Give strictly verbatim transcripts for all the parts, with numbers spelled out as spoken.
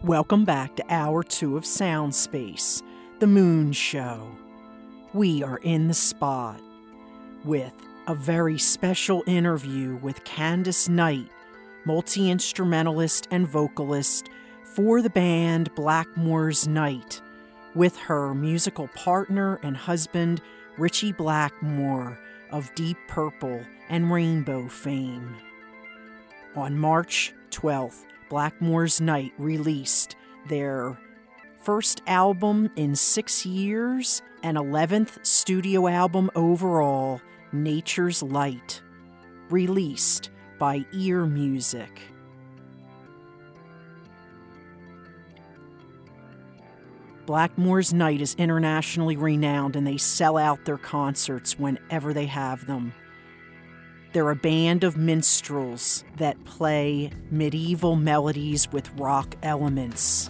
Welcome back to Hour Two of Soundspace, The Moon Show. We are in the spot with a very special interview with Candace Knight, multi-instrumentalist and vocalist for the band Blackmore's Night, with her musical partner and husband, Ritchie Blackmore of Deep Purple and Rainbow fame. On March twelfth, Blackmore's Night released their first album in six years and eleventh studio album overall, Nature's Light, released by Ear Music. Blackmore's Night is internationally renowned and they sell out their concerts whenever they have them. They're a band of minstrels that play medieval melodies with rock elements.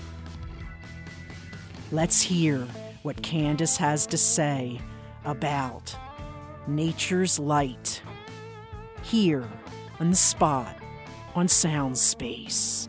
Let's hear what Candace has to say about Nature's Light here on The Spot on Soundspace.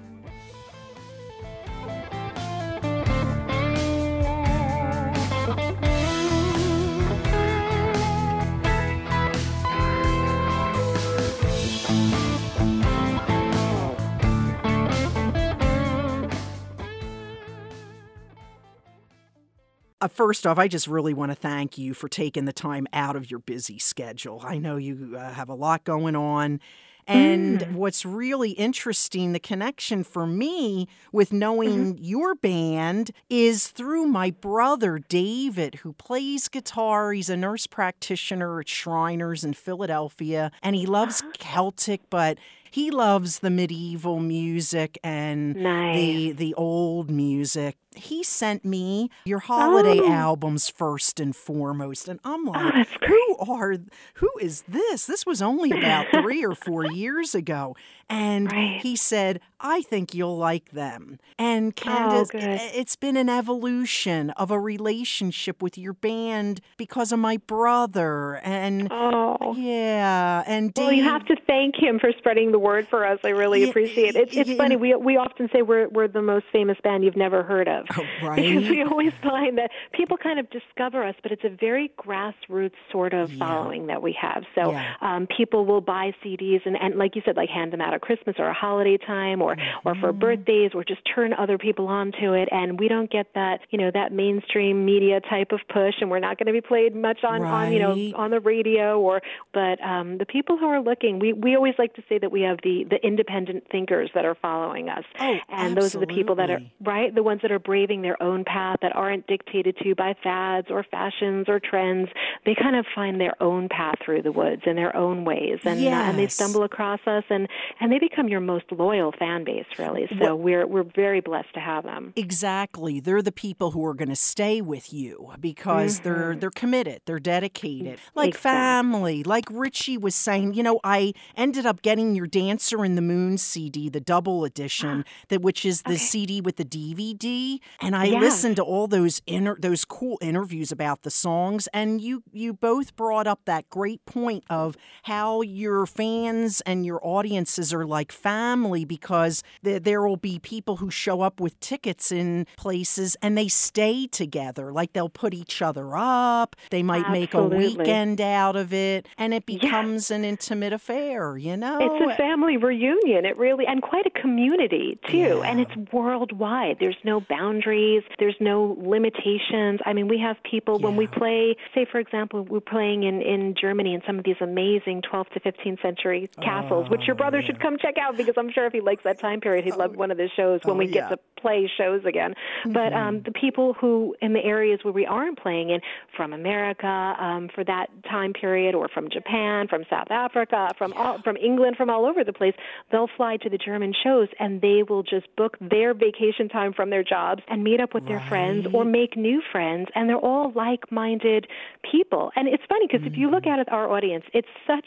Uh, first off, I just really want to thank you for taking the time out of your busy schedule. I know you uh, have a lot going on. And mm. what's really interesting, the connection for me with knowing mm-hmm. your band is through my brother, David, who plays guitar. He's a nurse practitioner at Shriners in Philadelphia, and he loves Celtic, but he loves the medieval music and nice. the the old music. He sent me your holiday oh. albums first and foremost, and I'm like, oh, who are, who is this? This was only about three or four years ago. And right. he said, I think you'll like them. And Candace, oh, it's been an evolution of a relationship with your band because of my brother. And oh. yeah, and Dave, well, you have to thank him for spreading the word for us. I really yeah, appreciate it. It's, it's yeah, funny. We we often say we're we're the most famous band you've never heard of. Oh, right. Because we always find that people kind of discover us, but it's a very grassroots sort of yeah. following that we have. So yeah. um, people will buy C Ds and, and, like you said, like hand them out at Christmas or a holiday time or, mm-hmm. or for birthdays or just turn other people onto it. And we don't get that, you know, that mainstream media type of push, and we're not going to be played much on, right. on you know, on the radio. Or But um, the people who are looking, we, we always like to say that we have the, the independent thinkers that are following us. Oh, and absolutely. Those are the people that are, right, the ones that are braving their own path, that aren't dictated to by fads or fashions or trends. They kind of find their own path through the woods in their own ways, and yes. uh, and they stumble across us, and, and they become your most loyal fan base, really. So well, we're we're very blessed to have them. Exactly, they're the people who are going to stay with you because mm-hmm. they're they're committed, they're dedicated, like exactly. family. Like Ritchie was saying, you know, I ended up getting your Dancer in the Moon C D, the double edition, that which is the okay. C D with the D V D, and I yes. listened to all those inter- those cool interviews about the songs, and you you both brought up that great point of how your fans and your audiences are like family, because th- there will be people who show up with tickets in places and they stay together, like they'll put each other up, they might Absolutely. make a weekend out of it, and it becomes yeah. an intimate affair, you know? It's a family reunion, it really, and quite a community, too, yeah. and it's worldwide. There's no boundaries, there's no limitations. I mean, we have people, yeah. when we play, say, for example, we're playing in, in Germany in some of these amazing twelfth to fifteenth century castles, oh, which your brother yeah. should come check out, because I'm sure if he likes that time period, he'd oh, love one of the shows when oh, we yeah. get to play shows again. Mm-hmm. But um, the people who, in the areas where we aren't playing in, from America um, for that time period, or from Japan, from South Africa, from all, from England, from all over the place, they'll fly to the German shows, and they will just book their vacation time from their jobs and meet up with their right. friends or make new friends, and they're all like-minded people. And it's funny, because mm-hmm. if you look at it, our audience, it's such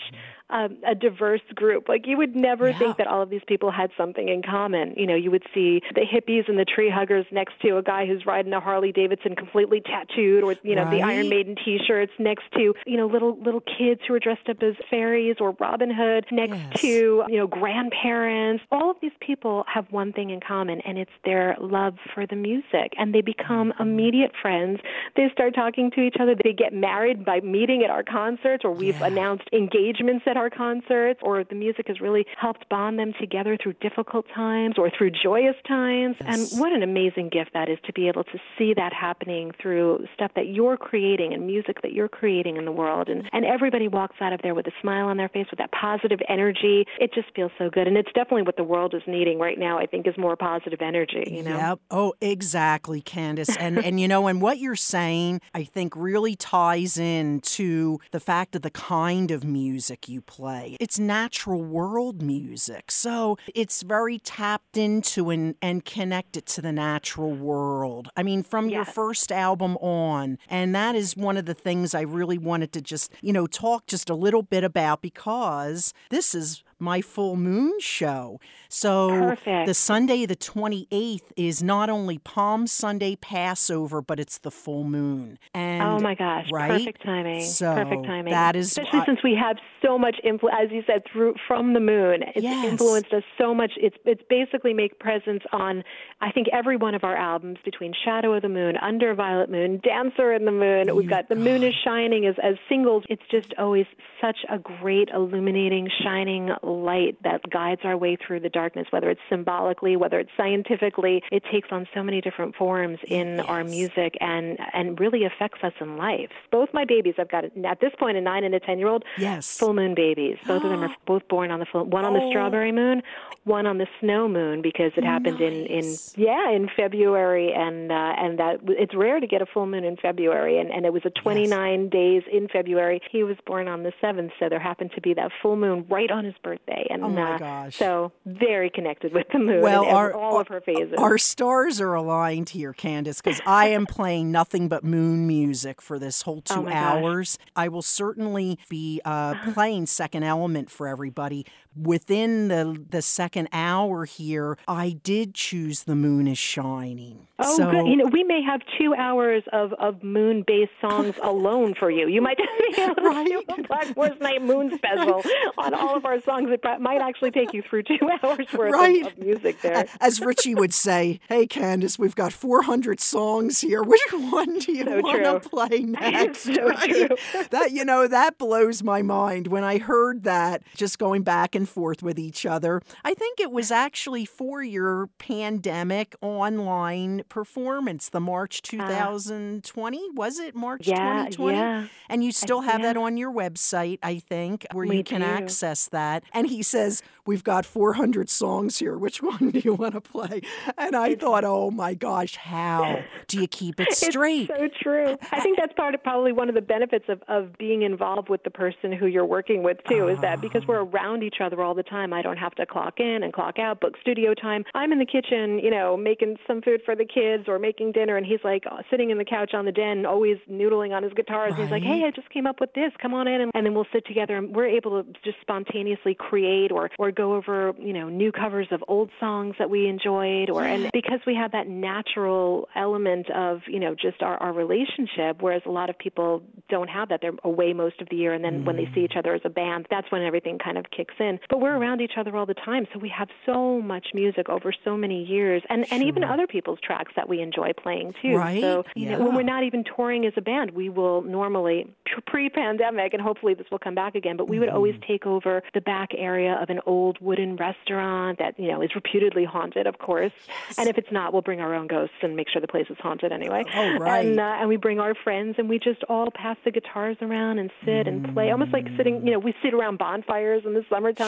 um, a diverse group. Like you would never Yeah. think that all of these people had something in common. You know, you would see the hippies and the tree huggers next to a guy who's riding a Harley Davidson completely tattooed, or, you know, the Right. Iron Maiden T-shirts next to, you know, little little kids who are dressed up as fairies or Robin Hood next Yes. to, you know, grandparents. All of these people have one thing in common, and it's their love for the music. And they become Mm-hmm. immediate friends. They start talking to each other. They get married by meeting at our concerts, or we've Yeah. announced engagements at our concerts, or the music has really helped bond them together through difficult times or through joyous times. Yes. And what an amazing gift that is to be able to see that happening through stuff that you're creating and music that you're creating in the world. And, and everybody walks out of there with a smile on their face, with that positive energy. It just feels so good. And it's definitely what the world is needing right now, I think, is more positive energy, you know? Yep. Oh, exactly, Candace. And and you know, and what you're saying, I think really ties in to the fact of the kind of music you play. It's natural world music. So it's very tapped into and, and connected to the natural world. I mean, from your Yes. first album on. And that is one of the things I really wanted to just, you know, talk just a little bit about, because this is my full moon show. So Perfect. the Sunday the twenty-eighth is not only Palm Sunday Passover, but it's the full moon. And Oh my gosh! right? Perfect timing. So perfect timing. that is especially uh, since we have so much influence, as you said, through from the moon. It's Yes. influenced us so much. It's it's basically make presence on, I think, every one of our albums, between Shadow of the Moon, Under Violet Moon, Dancer in the Moon. We've You got The got Moon is Shining as as singles. It's just always such a great, illuminating, shining light that guides our way through the darkness. Whether it's symbolically, whether it's scientifically, it takes on so many different forms in Yes. our music and and really affects us in life. Both my babies, I've got at this point a nine and a ten year old, yes. full moon babies. Both of them are both born on the full, one on the Oh. strawberry moon, one on the snow moon, because it happened in, in Nice. yeah in February, and uh, and that it's rare to get a full moon in February, and, and it was a twenty-nine days in February. He was born on the seventh, so there happened to be that full moon right on his birthday, and Oh my uh, gosh. so very connected with the moon Well, and ev- our, all of her phases. Our stars are aligned here, Candace, because I am playing nothing but moon music for this whole two Oh my gosh. hours. I will certainly be uh, playing Second Element for everybody. Within the the second hour here, I did choose The Moon is Shining. Oh, so, good. You know, we may have two hours of, of moon-based songs alone for you. You might just be able to Right. do a Blackmore's Night Moon special on all of our songs. It pro- might actually take you through two hours worth Right. of, of music there. As Richie would say, hey, Candace, we've got four hundred songs here. Which one do you So want true. to play next? So true. That, you know, that blows my mind. When I heard that, just going back and forth with each other, I think it was actually for your pandemic online performance, the March twenty twenty. Was it March Yeah, twenty twenty? yeah. And you still have yeah. that on your website, I think, where We you can do. access that. And he says, we've got four hundred songs here. Which one do you want to play? And I thought, oh my gosh, how do you keep it straight? It's so true. I think that's part of probably one of the benefits of, of being involved with the person who you're working with, too, is that because we're around each other all the time, I don't have to clock in and clock out, book studio time. I'm in the kitchen, you know, making some food for the kids or making dinner, and he's like uh, sitting in the couch on the den, always noodling on his guitars. And he's like, Right. hey, I just came up with this. Come on in. And, and then we'll sit together, and we're able to just spontaneously create or, or go over, you know, new covers of old songs that we enjoyed. Or and because we have that natural element of, you know, just our, our relationship, whereas a lot of people don't have that. They're away most of the year, and then mm. when they see each other as a band, that's when everything kind of kicks in. But we're around each other all the time, so we have so much music over so many years, and, Sure. and even other people's tracks that we enjoy playing, too. Right? So you Yeah. know, when we're not even touring as a band, we will normally, pre-pandemic, and hopefully this will come back again, but we would mm-hmm. always take over the back area of an old wooden restaurant that, you know, is reputedly haunted, of course. Yes. And if it's not, we'll bring our own ghosts and make sure the place is haunted anyway. Oh, right. And, uh, and we bring our friends, and we just all pass the guitars around and sit mm. and play, almost like sitting, you know, we sit around bonfires in the summertime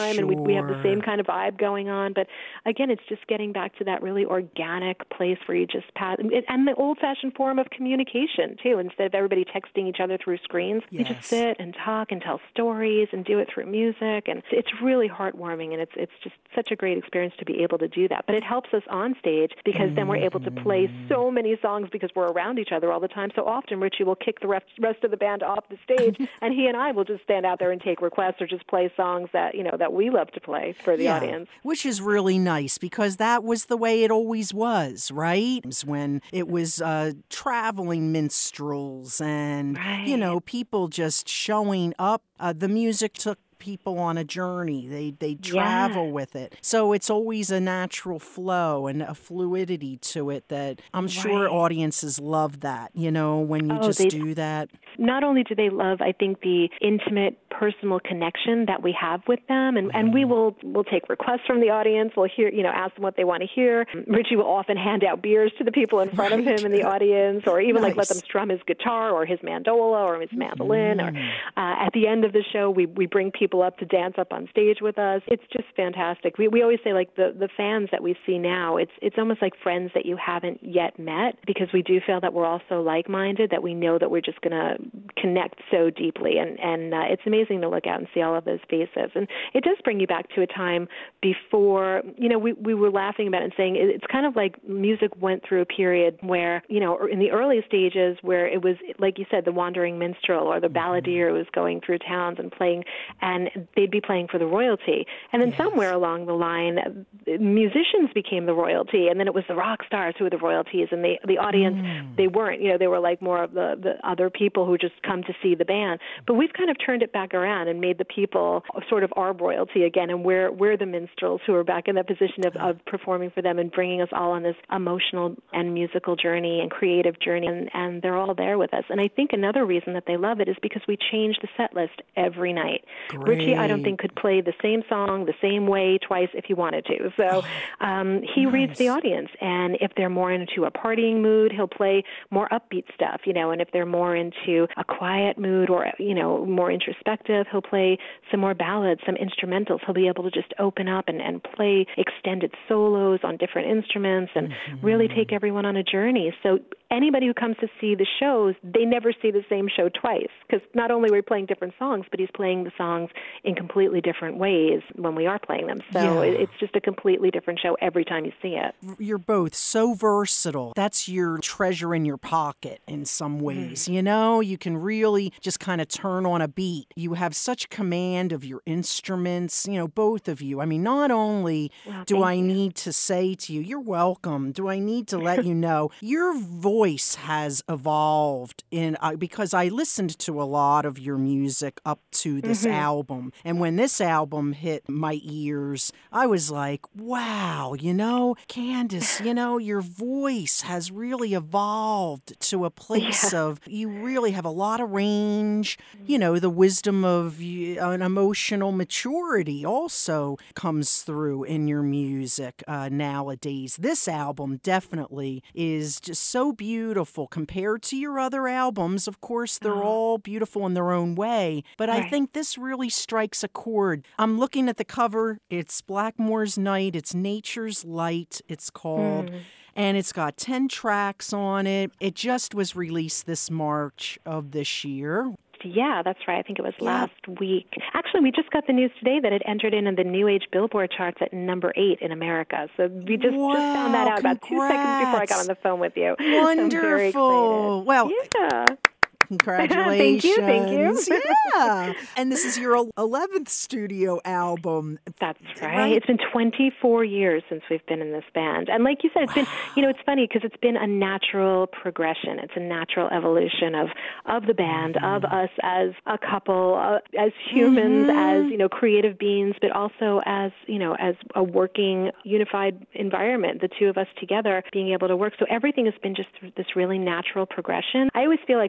time, sure. and we we have the same kind of vibe going on. But again, it's just getting back to that really organic place where you just pass, and the old-fashioned form of communication too. Instead of everybody texting each other through screens, yes. we just sit and talk and tell stories and do it through music, and it's really heartwarming, and it's it's just such a great experience to be able to do that. But it helps us on stage because mm-hmm. then we're able to play so many songs because we're around each other all the time. So often Richie will kick the rest, rest of the band off the stage, and he and I will just stand out there and take requests or just play songs that, you know, that we love to play for the yeah, audience. Which is really nice because that was the way it always was, right? When it was uh, traveling minstrels and, right. you know, people just showing up. Uh, the music took people on a journey. They they travel yeah. with it. So it's always a natural flow and a fluidity to it that I'm right. sure audiences love that, you know, when you oh, just they, do that. Not only do they love, I think, the intimate personal connection that we have with them, and, and we will will take requests from the audience. We'll hear, you know, ask them what they want to hear. Richie will often hand out beers to the people in front right. of him in the audience, or even nice. like let them strum his guitar or his mandola or his mandolin. Mm. Or uh, at the end of the show, we we bring people up to dance up on stage with us. It's just fantastic. We we always say, like, the the fans that we see now, it's it's almost like friends that you haven't yet met, because we do feel that we're all so like-minded that we know that we're just going to connect so deeply, and and uh, it's amazing to look out and see all of those faces. And it does bring you back to a time before, you know, we, we were laughing about it and saying it's kind of like music went through a period where, you know, in the early stages where it was, like you said, the wandering minstrel or the balladeer was going through towns and playing, and they'd be playing for the royalty. And then yes. somewhere along the line, musicians became the royalty, and then it was the rock stars who were the royalties, and the the audience, mm. they weren't, you know, they were like more of the, the other people who just come to see the band. But we've kind of turned it back around and made the people sort of our royalty again, and we're we're the minstrels who are back in that position of, of performing for them and bringing us all on this emotional and musical journey and creative journey, and, and they're all there with us. And I think another reason that they love it is because we change the set list every night. Great. Richie, I don't think, could play the same song the same way twice if he wanted to. So um, he nice. reads the audience, and if they're more into a partying mood, he'll play more upbeat stuff, you know, and if they're more into a quiet mood or, you know, more introspective, he'll play some more ballads, some instrumentals. He'll be able to just open up and, and play extended solos on different instruments and mm-hmm. really take everyone on a journey. So anybody who comes to see the shows, they never see the same show twice, because not only are we playing different songs, but he's playing the songs in completely different ways when we are playing them. So yeah. it's just a completely different show every time you see it. You're both so versatile. That's your treasure in your pocket in some ways. Mm. You know, you can really just kind of turn on a beat. You have such command of your instruments, you know, both of you. I mean, not only well, do I you. need to say to you, you're welcome, do I need to let you know, your voice has evolved in uh, because I listened to a lot of your music up to this mm-hmm. album. And when this album hit my ears, I was like, wow, you know, Candace, you know, your voice has really evolved to a place yeah. of, you really have a lot of range. You know, the wisdom of uh, an emotional maturity also comes through in your music uh, nowadays. This album definitely is just so beautiful compared to your other albums. Of course, they're oh. all beautiful in their own way, but right. I think this really strikes a chord. I'm looking at the cover. It's Blackmore's Night. It's Nature's Light, it's called. Mm. And it's got ten tracks on it. It just was released this March of this year. Yeah, that's right. I think it was yeah. last week. Actually, we just got the news today that it entered in in the New Age Billboard charts at number eight in America. So we just, wow, just found that out congrats. about two seconds before I got on the phone with you. Wonderful. So well, yeah. Congratulations. Thank you, thank you. Yeah. And this is your eleventh studio album. That's right. right. It's been twenty-four years since we've been in this band. And like you said, it's wow. been, you know, it's funny because it's been a natural progression. It's a natural evolution of, of the band, mm-hmm. of us as a couple, uh, as humans, mm-hmm. as, you know, creative beings, but also as, you know, as a working, unified environment, the two of us together being able to work. So everything has been just this really natural progression. I always feel like when I look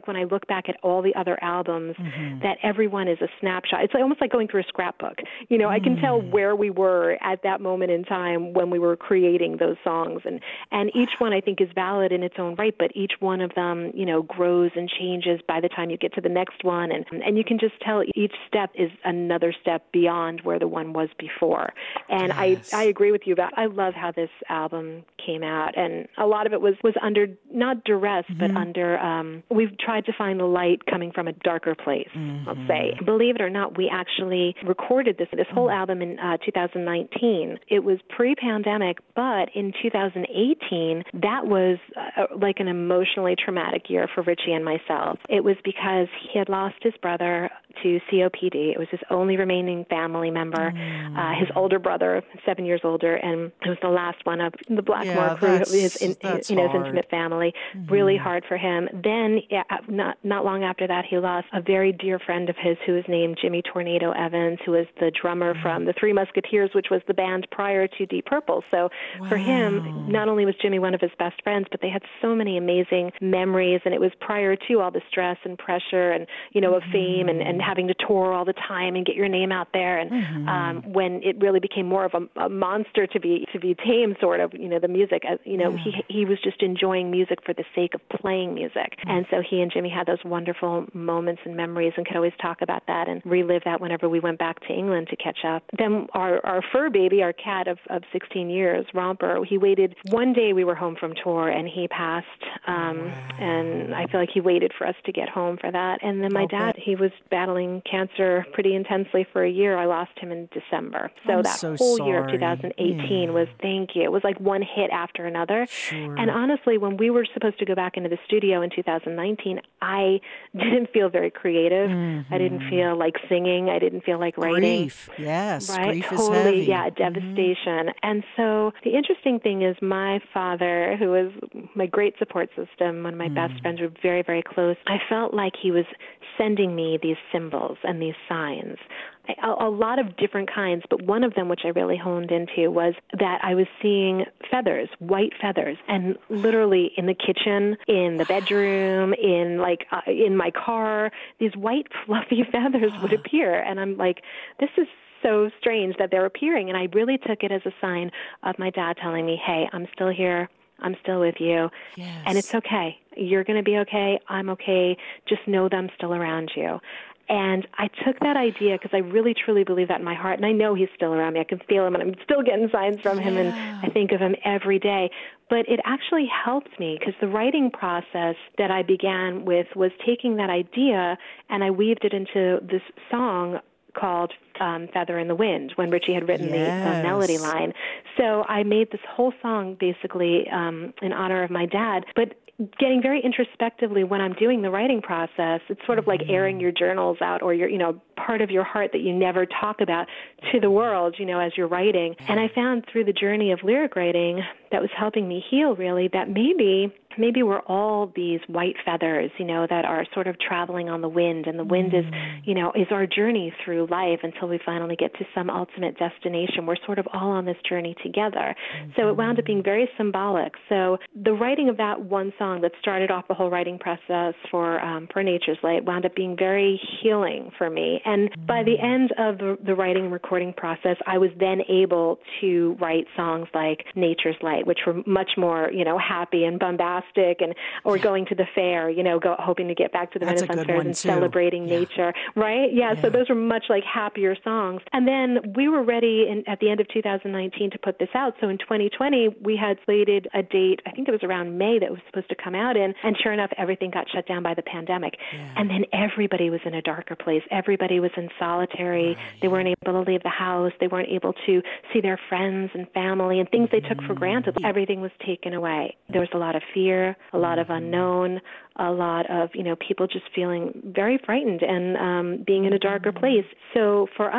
back at all the other albums, mm-hmm. that everyone is a snapshot. It's almost like going through a scrapbook. You know, mm. I can tell where we were at that moment in time when we were creating those songs. And, and each one, I think, is valid in its own right, but each one of them, you know, grows and changes by the time you get to the next one. And, and you can just tell each step is another step beyond where the one was before. And yes. I, I agree with you about, I love how this album came out. And a lot of it was, was under, not duress, mm-hmm. but under, um, we've tried to find the light coming from a darker place, mm-hmm. I'll say. Believe it or not, we actually recorded this, this whole mm-hmm. album in uh, two thousand nineteen. It was pre-pandemic, but in two thousand eighteen, that was uh, like an emotionally traumatic year for Richie and myself. It was because he had lost his brother to C O P D. It was his only remaining family member, mm. uh, his older brother, seven years older, and it was the last one of the Blackmore yeah, crew, his, in, you know, his hard. intimate family. Mm-hmm. Really hard for him. Then, yeah, not not long after that, he lost a very dear friend of his who was named Jimmy Tornado Evans, who was the drummer mm-hmm. from the Three Musketeers, which was the band prior to Deep Purple. So wow. for him, not only was Jimmy one of his best friends, but they had so many amazing memories, and it was prior to all the stress and pressure and, you know, of mm-hmm. fame and, and having to tour all the time and get your name out there. And mm-hmm. um, when it really became more of a, a monster to be to be tamed, sort of, you know, the music, as, you know, yeah. he he was just enjoying music for the sake of playing music. Mm-hmm. And so he and Jimmy had those wonderful moments and memories and could always talk about that and relive that whenever we went back to England to catch up. Then our, our fur baby, our cat of, of sixteen years, Romper, he waited. One day we were home from tour and he passed. Um, wow. And I feel like he waited for us to get home for that. And then my I'll dad, bet. he was battling cancer pretty intensely for a year. I lost him in December. So I'm that so whole sorry. year of two thousand eighteen yeah. was, thank you, it was like one hit after another. Sure. And honestly, when we were supposed to go back into the studio in two thousand nineteen, I didn't feel very creative. Mm-hmm. I didn't feel like singing. I didn't feel like writing. Grief, yes. Right? Grief totally, is heavy. yeah, devastation. Mm-hmm. And so the interesting thing is my father, who was my great support system, one of my mm. best friends, were very, very close. I felt like he was sending me these symbols and these signs. A, a lot of different kinds, but one of them, which I really honed into, was that I was seeing feathers, white feathers, and literally in the kitchen, in the bedroom, in like uh, in my car, these white fluffy feathers would appear, and I'm like, this is so strange that they're appearing, and I really took it as a sign of my dad telling me, hey, I'm still here. I'm still with you, yes. and it's okay. You're going to be okay. I'm okay. Just know that I'm still around you. And I took that idea because I really, truly believe that in my heart. And I know he's still around me. I can feel him, and I'm still getting signs from him, yeah. and I think of him every day. But it actually helped me because the writing process that I began with was taking that idea, and I weaved it into this song called um, Feather in the Wind, when Richie had written yes. the, the melody line. So I made this whole song basically um, in honor of my dad, but getting very introspectively when I'm doing the writing process. It's sort of like airing your journals out, or your, you know, part of your heart that you never talk about to the world, you know, as you're writing. And I found through the journey of lyric writing that was helping me heal, really, that maybe maybe we're all these white feathers, you know, that are sort of traveling on the wind, and the wind mm. is, you know, is our journey through life until we finally get to some ultimate destination. We're sort of all on this journey together. Mm-hmm. So it wound up being very symbolic. So the writing of that one song that started off the whole writing process for um, for Nature's Light wound up being very healing for me. And mm. by the end of the, the writing and recording process, I was then able to write songs like Nature's Light, which were much more, you know, happy and bombastic, and or going to the fair, you know, go hoping to get back to the That's Renaissance a good fairs one and too. celebrating yeah. nature, right? Yeah, yeah, so those were much like happier songs. And then we were ready in, at the end of two thousand nineteen to put this out. So in twenty twenty, we had slated a date, I think it was around May, that it was supposed to come out in, and sure enough, everything got shut down by the pandemic. Yeah. And then everybody was in a darker place. Everybody was in solitary. Right. They weren't able to leave the house. They weren't able to see their friends and family and things they took for granted. Everything was taken away. There was a lot of fear, a lot of unknown, a lot of, you know, people just feeling very frightened and um, being in a darker place. So for us,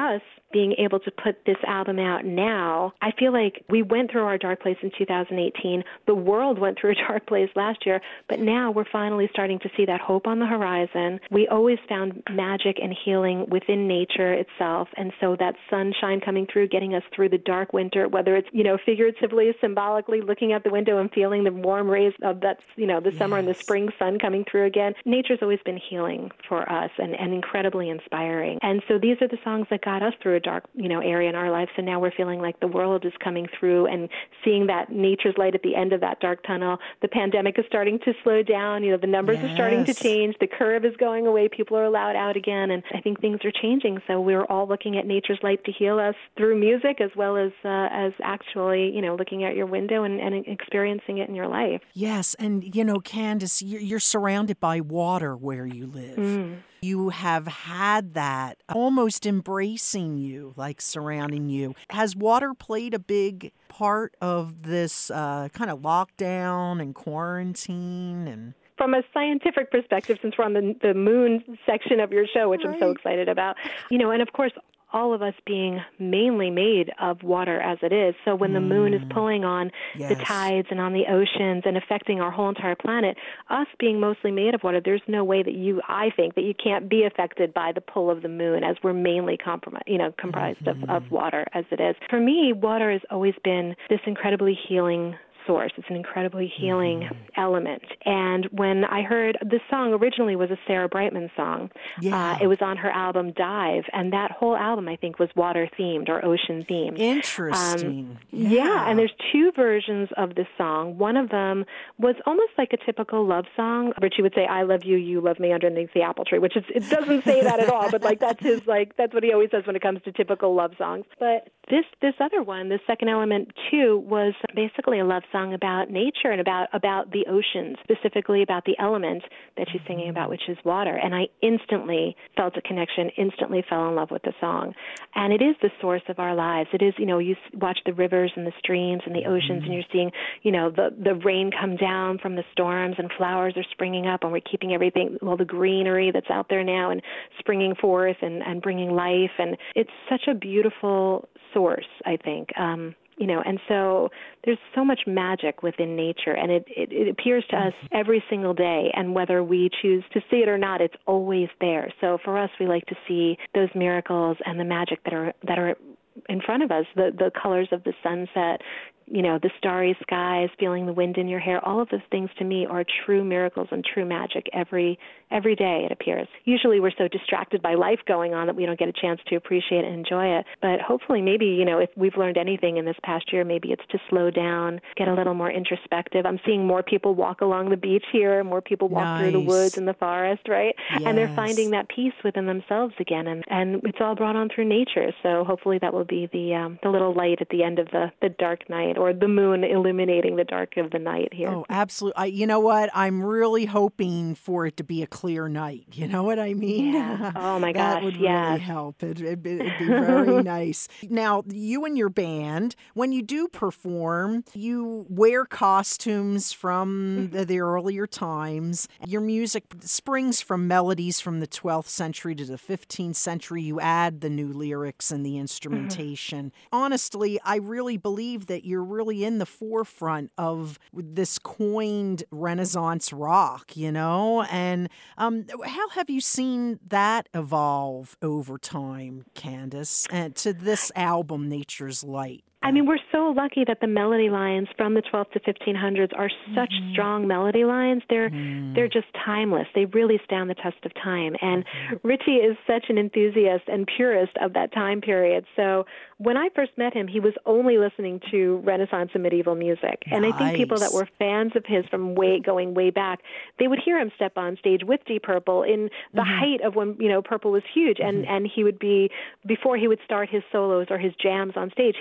being able to put this album out now, I feel like we went through our dark place in two thousand eighteen. The world went through a dark place last year, but now we're finally starting to see that hope on the horizon. We always found magic and healing within nature itself, and so that sunshine coming through, getting us through the dark winter, whether it's, you know, figuratively, symbolically, looking out the window and feeling the warm rays of that, you know, the summer yes. and the spring sun coming through again. Nature's always been healing for us and, and incredibly inspiring. And so these are the songs that got us through a dark, you know, area in our lives. So now we're feeling like the world is coming through and seeing that nature's light at the end of that dark tunnel. The pandemic is starting to slow down. You know, the numbers yes. are starting to change. The curve is going away. People are allowed out again. And I think things are changing. So we're all looking at nature's light to heal us through music as well as uh, as actually, you know, looking out your window and, and experiencing it in your life. Yes. And, you know, Candace, you're surrounded by water where you live. Mm. You have had that almost embracing you, like surrounding you. Has water played a big part of this uh, kind of lockdown and quarantine? And from a scientific perspective, since we're on the, the moon section of your show, which right. I'm so excited about, you know, and of course, all of us being mainly made of water as it is. So when the moon is pulling on yes. the tides and on the oceans and affecting our whole entire planet, us being mostly made of water, there's no way that you, I think, that you can't be affected by the pull of the moon as we're mainly comprom- you know, comprised mm-hmm. of, of water as it is. For me, water has always been this incredibly healing source. It's an incredibly healing mm-hmm. element. And when I heard this song originally was a Sarah Brightman song. Yeah. Uh, it was on her album Dive, and that whole album I think was water themed or ocean themed. Interesting. Um, yeah. yeah, and there's two versions of this song. One of them was almost like a typical love song. Richie would say, "I love you, you love me underneath the apple tree," which is, it doesn't say that at all, but like that's his like that's what he always says when it comes to typical love songs. But this this other one, the second element too, was basically a love song about nature and about, about the oceans, specifically about the element that she's singing about, which is water. And I instantly felt a connection, instantly fell in love with the song. And it is the source of our lives. It is, you know, you watch the rivers and the streams and the oceans, and you're seeing, you know, the, the rain come down from the storms and flowers are springing up, and we're keeping everything, well, the greenery that's out there now and springing forth and, and bringing life. And it's such a beautiful source, I think. Um, You know, and so there's so much magic within nature, and it, it, it appears to us every single day, and whether we choose to see it or not, it's always there. So for us, we like to see those miracles and the magic that are that are in front of us, the, the colors of the sunset, you know, the starry skies, feeling the wind in your hair. All of those things to me are true miracles and true magic every every day, it appears. Usually we're so distracted by life going on that we don't get a chance to appreciate and enjoy it. But hopefully maybe, you know, if we've learned anything in this past year, maybe it's to slow down, get a little more introspective. I'm seeing more people walk along the beach here, more people walk nice. through the woods and the forest, right? Yes. And they're finding that peace within themselves again. And, and it's all brought on through nature. So hopefully that will be the um, the little light at the end of the, the dark night, or the moon illuminating the dark of the night here. Oh, absolutely. I, you know what? I'm really hoping for it to be a clear night. You know what I mean? Yeah. Oh, my that gosh, would yes. really help. It, it, it'd be very nice. Now, you and your band, when you do perform, you wear costumes from the, the earlier times. Your music springs from melodies from the twelfth century to the fifteenth century. You add the new lyrics and the instrumentation. Mm-hmm. Honestly, I really believe that you're really in the forefront of this coined Renaissance rock, you know? And um, how have you seen that evolve over time, Candace, and to this album, Nature's Light? I mean, we're so lucky that the melody lines from the twelfth to fifteen hundreds are such mm-hmm. strong melody lines. They're mm. they're just timeless. They really stand the test of time. And mm-hmm. Richie is such an enthusiast and purist of that time period. So when I first met him, he was only listening to Renaissance and medieval music. And nice. I think people that were fans of his from way going way back, they would hear him step on stage with Deep Purple in the mm-hmm. height of when, you know, Purple was huge. And, mm-hmm. and he would be, before he would start his solos or his jams on stage, he would always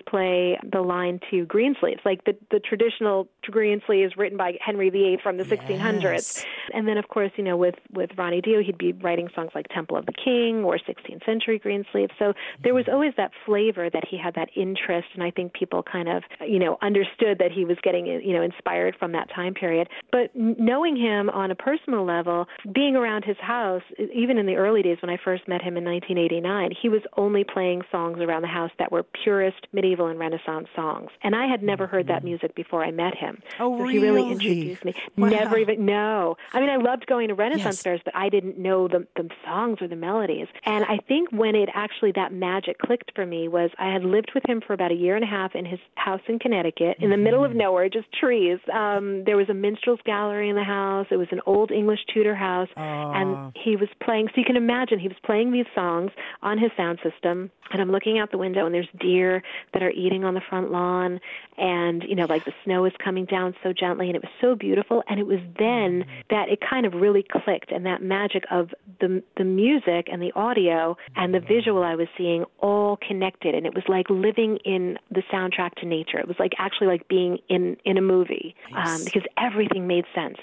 play the line to Greensleeves, like the, the traditional Greensleeves written by Henry the Eighth from the sixteen hundreds. Yes. And then, of course, you know, with, with Ronnie Dio, he'd be writing songs like Temple of the King or sixteenth century Greensleeves. So there was always that flavor that he had that interest, and I think people kind of, you know, understood that he was getting, you know, inspired from that time period. But knowing him on a personal level, being around his house, even in the early days when I first met him in nineteen eighty-nine, he was only playing songs around the house that were purist medieval and Renaissance songs. And I had never heard that music before I met him. Oh, so really? he really introduced me. Wow. Never even, no. I mean, I loved going to Renaissance Yes. fairs, but I didn't know the, the songs or the melodies. And I think when it actually, that magic clicked for me was I had lived with him for about a year and a half in his house in Connecticut, in the Mm-hmm. middle of nowhere, just trees. Um, there was a minstrel's gallery in the house. It was an old English Tudor house. Uh. And he was playing, so you can imagine, he was playing these songs on his sound system. And I'm looking out the window, and there's deer that are eating on the front lawn. And, you know, like the snow is coming down so gently, and it was so beautiful. And it was then that it kind of really clicked, and that magic of the the music and the audio and the visual I was seeing all connected. And it was like living in the soundtrack to nature. It was like actually like being in, in a movie, Nice. um, because everything made sense.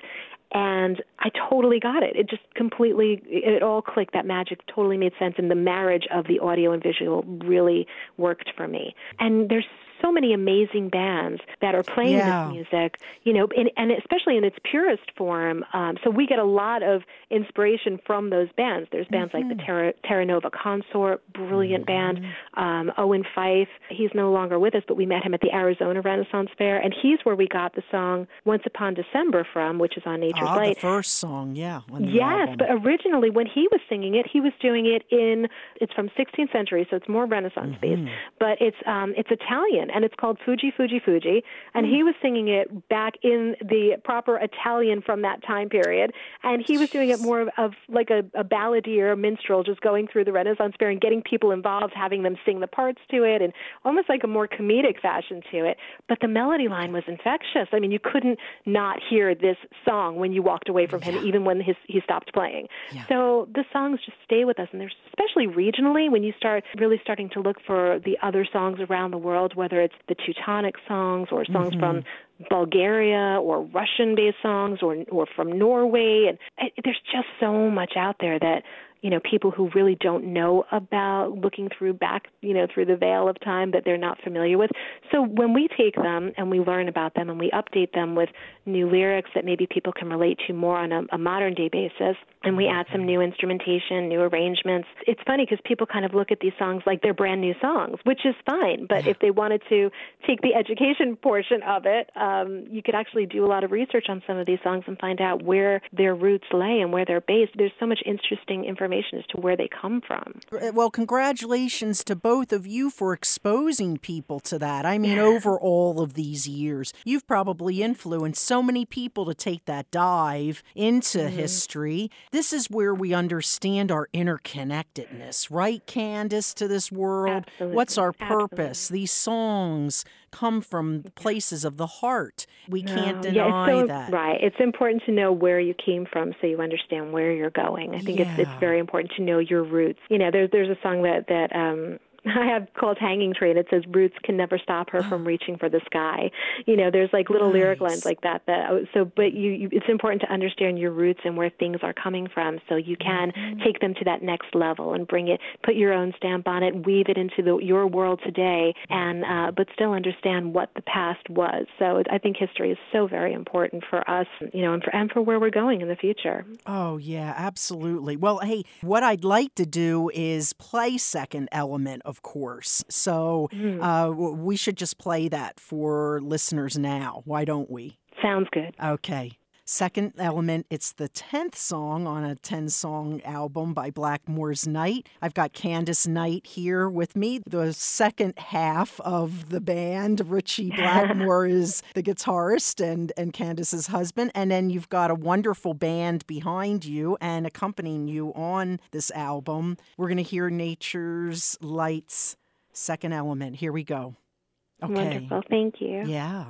And I totally got it. It just completely, it all clicked. That magic totally made sense, and the marriage of the audio and visual really worked for me. And there's so many amazing bands that are playing Yeah. this music, you know, in, and especially in its purest form. Um, so we get a lot of inspiration from those bands. There's bands Mm-hmm. like the Terra, Terra Nova Consort, brilliant Mm-hmm. band. Um, Owen Fife, he's no longer with us, but we met him at the Arizona Renaissance Fair, and he's where we got the song Once Upon December from, which is on Nature's Ah, Light. the first song, yeah. On the Yes, album. but originally when he was singing it, he was doing it in, it's from sixteenth century, so it's more Renaissance based, Mm-hmm. but it's um, it's Italian, and it's called Fuji, Fuji, Fuji, and Mm. he was singing it back in the proper Italian from that time period, and he was doing it more of, of like a, a balladeer, a minstrel, just going through the Renaissance Fair and getting people involved, having them sing the parts to it, and almost like a more comedic fashion to it. But the melody line was infectious. I mean, you couldn't not hear this song when you walked away from him, Yeah. even when his, he stopped playing. Yeah. So the songs just stay with us, and there's especially regionally when you start really starting to look for the other songs around the world, whether it's the Teutonic songs or songs Mm-hmm. from Bulgaria or Russian-based songs or or from Norway, and it, there's just so much out there that, you know, people who really don't know about, looking through back, you know, through the veil of time, that they're not familiar with. So when we take them and we learn about them and we update them with new lyrics that maybe people can relate to more on a, a modern day basis, and we add some new instrumentation, new arrangements, it's funny because people kind of look at these songs like they're brand new songs, which is fine. But Yeah. if they wanted to take the education portion of it, um, you could actually do a lot of research on some of these songs and find out where their roots lay and where they're based. There's so much interesting information as to where they come from. Well, congratulations to both of you for exposing people to that. I mean, over all of these years, you've probably influenced so many people to take that dive into Mm-hmm. history. This is where we understand our interconnectedness, right, Candace, to this world? Absolutely. What's our Absolutely. purpose? These songs come from places of the heart. We can't No. deny yeah, it's so, that. Right. It's important to know where you came from so you understand where you're going. I think it's Yeah. it's very important to know your roots. You know, there's there's a song that that um I have called Hanging Tree, and it says, roots can never stop her from reaching for the sky. You know, there's like little lyric Nice. lines like that. that so, but you, you, it's important to understand your roots and where things are coming from so you can Mm-hmm. take them to that next level and bring it, put your own stamp on it, weave it into the, your world today, and uh, but still understand what the past was. So I think history is so very important for us, you know, and for, and for where we're going in the future. Oh, yeah, absolutely. Well, hey, what I'd like to do is play Second Element, of course. So Mm. uh, w- we should just play that for listeners now. Why don't we? Sounds good. Okay. Second Element, it's the tenth song on a ten-song album by Blackmore's Night. I've got Candace Knight here with me, the second half of the band. Richie Blackmore is the guitarist and, and Candace's husband. And then you've got a wonderful band behind you and accompanying you on this album. We're going to hear Nature's Light's Second Element. Here we go. Okay. Wonderful. Thank you. Yeah.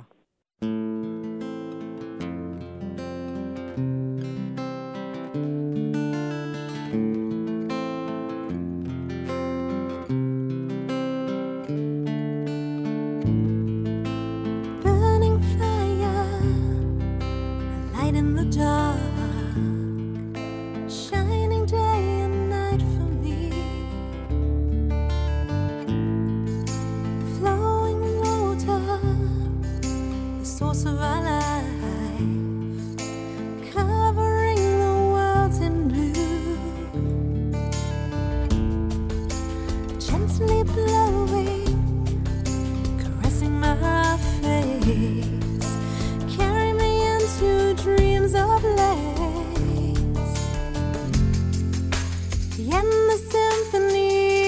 source of our life, covering the world in blue, gently blowing, caressing my face, carry me into dreams of lace, the endless symphony.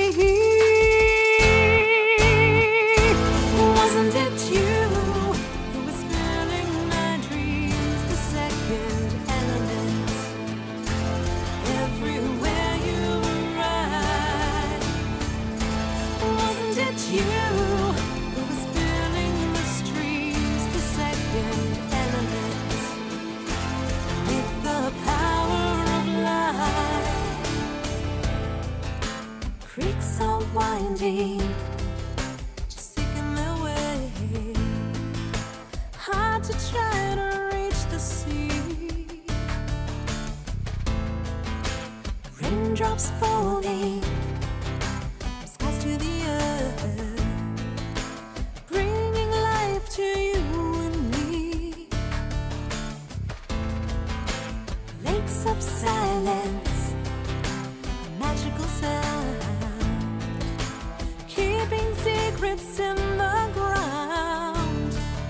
Wasn't it you who was filling my dreams, the second element? Everywhere you arrive. Wasn't it you who was filling the streets, the second element, with the power of life? Creeks are winding, hard to try to reach the sea. Raindrops falling from skies to the earth, bringing life to you and me. Lakes of silence, magical sound, keeping secrets in the ground.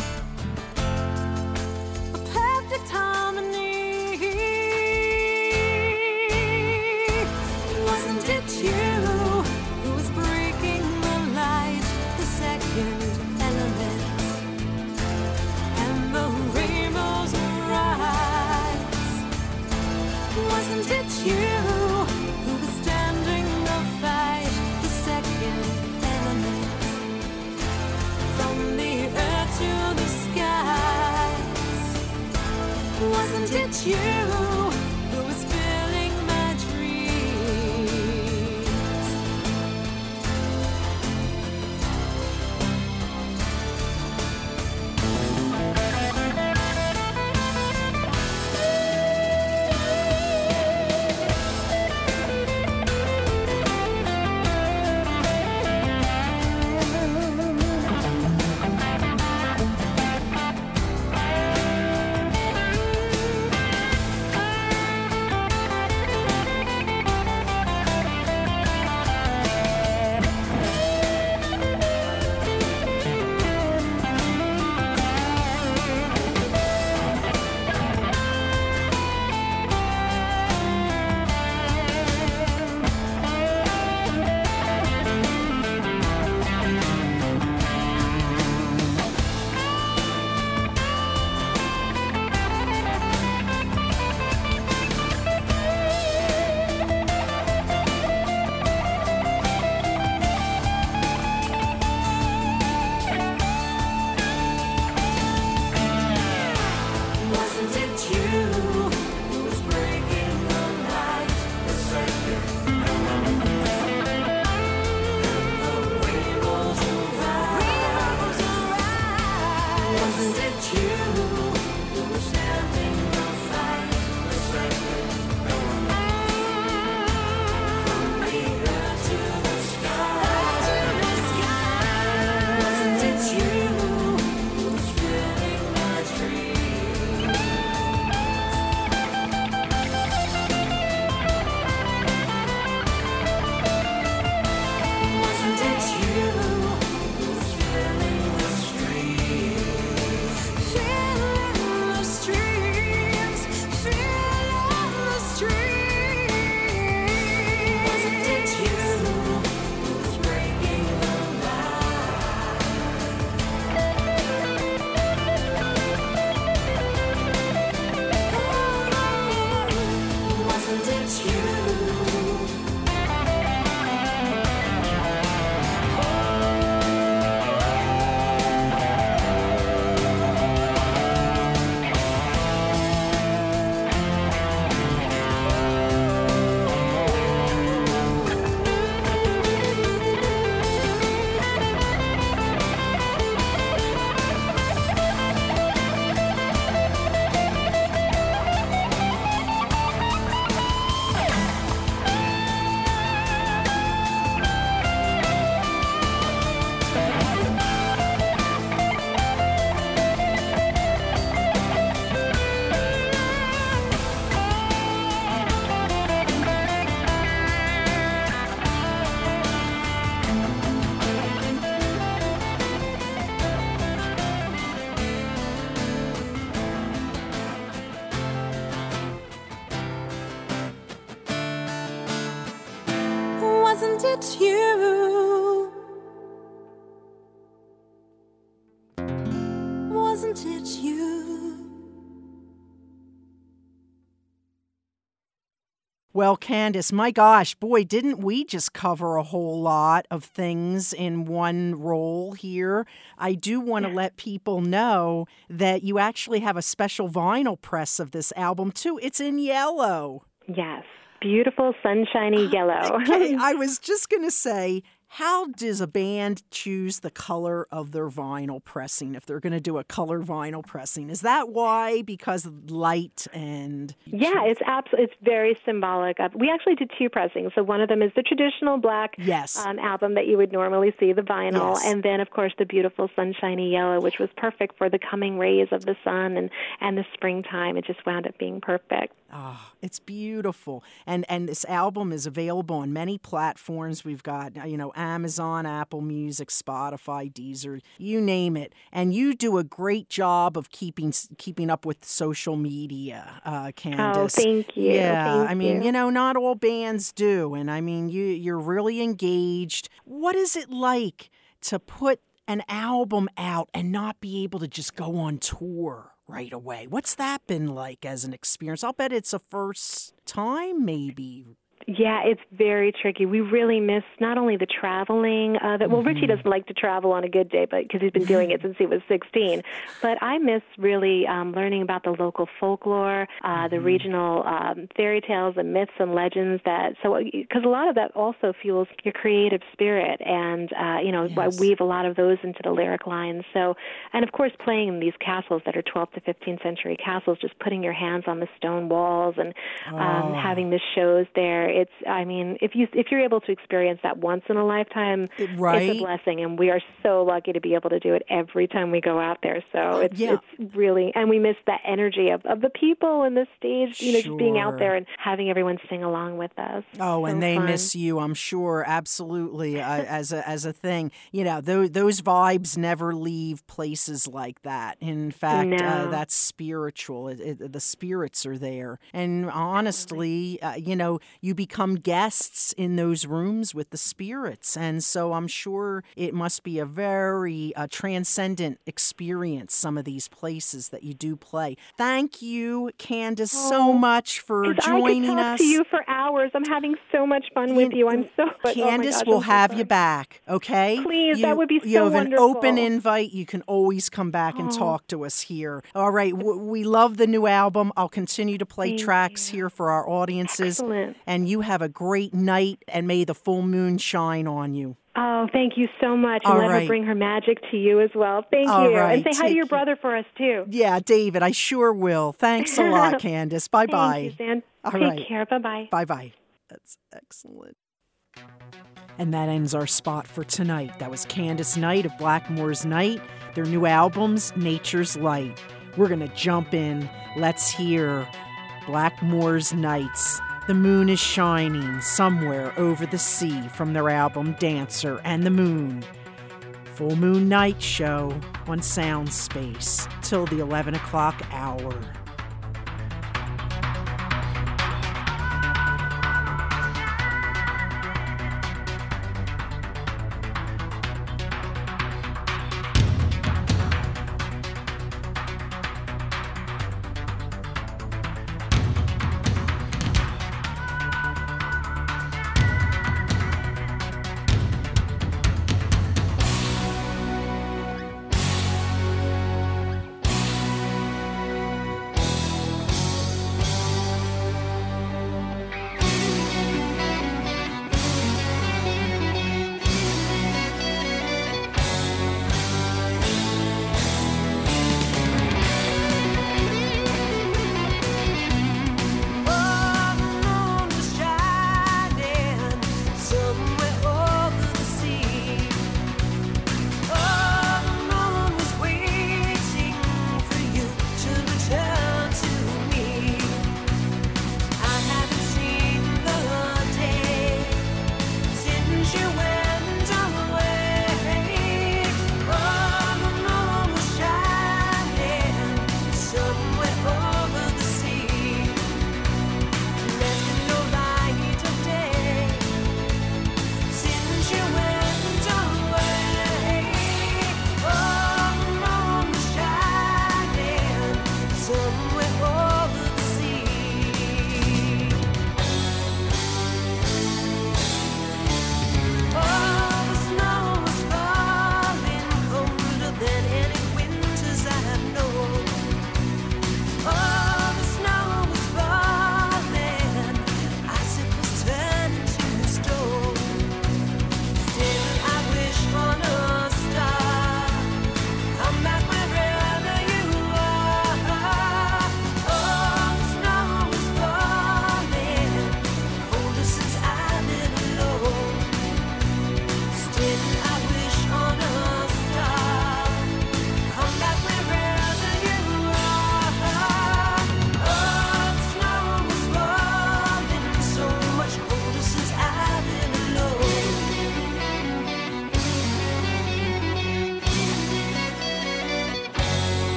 Wasn't it you who was breaking the light, the second element, and the rainbows rise? Wasn't it you who was standing the fight, the second element, from the earth to the skies? Wasn't it you who was filling my dreams? it you? Wasn't it you? Well, Candace, my gosh, boy, didn't we just cover a whole lot of things in one role here? I do want to let people know that you actually have a special vinyl press of this album, too. It's in yellow. Yes, beautiful, sunshiny yellow. Okay, I was just going to say, how does a band choose the color of their vinyl pressing if they're going to do a color vinyl pressing? Is that why? Because of light and... Yeah, it's absolutely, it's very symbolic of, we actually did two pressings. So one of them is the traditional black Yes. um, album that you would normally see, the vinyl, Yes. and then, of course, the beautiful sunshiny yellow, which was perfect for the coming rays of the sun and, and the springtime. It just wound up being perfect. Oh, it's beautiful. And and this album is available on many platforms. We've got, you know, Amazon, Apple Music, Spotify, Deezer, you name it. And you do a great job of keeping keeping up with social media, uh, Candace. Oh, thank you. Yeah, Thank I mean, you. you know, not all bands do. And I mean, you you're really engaged. What is it like to put an album out and not be able to just go on tour right away? What's that been like as an experience? I'll bet it's a first time, maybe. Yeah, it's very tricky. We really miss not only the traveling. Uh, that well, Mm-hmm. Richie doesn't like to travel on a good day, but because he's been doing it since he was sixteen. But I miss really um, learning about the local folklore, uh, Mm-hmm. the regional um, fairy tales and myths and legends. That so because a lot of that also fuels your creative spirit, and uh, you know, I Yes. weave a lot of those into the lyric lines. So, and of course, playing in these castles that are twelfth to fifteenth century castles, just putting your hands on the stone walls and um, Oh. having the shows there. It's, I mean, if you if you're able to experience that once in a lifetime, Right. it's a blessing, and we are so lucky to be able to do it every time we go out there. So it's Yeah. it's really, and we miss that energy of, of the people and the stage, you know, just being out Sure. there and having everyone sing along with us. Oh, and So they fun. miss you, I'm sure, absolutely, uh, as a as a thing. You know, those those vibes never leave places like that. In fact, uh, No. that's spiritual. It, it, the spirits are there, and honestly, uh, you know, you become guests in those rooms with the spirits, and so I'm sure it must be a very uh, transcendent experience. Some of these places that you do play. Thank you, Candace, so Oh, much for 'Cause joining I could talk us. to you for hours. I'm having so much fun with you. I'm so but, oh my Candace, gosh, we'll I'm so have you sorry. back, okay? Please, you, that would be You so have an open wonderful. invite. You can always come back and Oh. talk to us here. All right, w- we love the new album. I'll continue to play Thank tracks you. here for our audiences. Excellent. And you have a great night, and may the full moon shine on you. Oh, thank you so much. And All let right. her bring her magic to you as well. Thank All you. right, And say hi to take your care. brother for us, too. Yeah, David, I sure will. Thanks a lot, Candace. Bye-bye. Thank you, Stan. All Take right. care. Bye-bye. Bye-bye. That's excellent. And that ends our spot for tonight. That was Candace Knight of Blackmore's Night, their new albums, Nature's Light. We're going to jump in. Let's hear Blackmore's Nights. The moon is shining somewhere over the sea from their album Dancer and the Moon. Full Moon Night Show on Soundspace till the eleven o'clock hour.